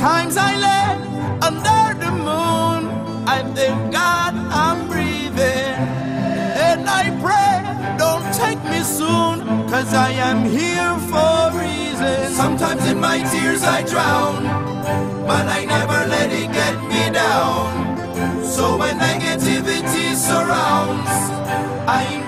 Times I lay under the moon, I thank God I'm breathing. And I pray, don't take me soon, 'cause I am here for a reason. Sometimes in my tears I drown, but I never let it get me down. So when negativity surrounds, I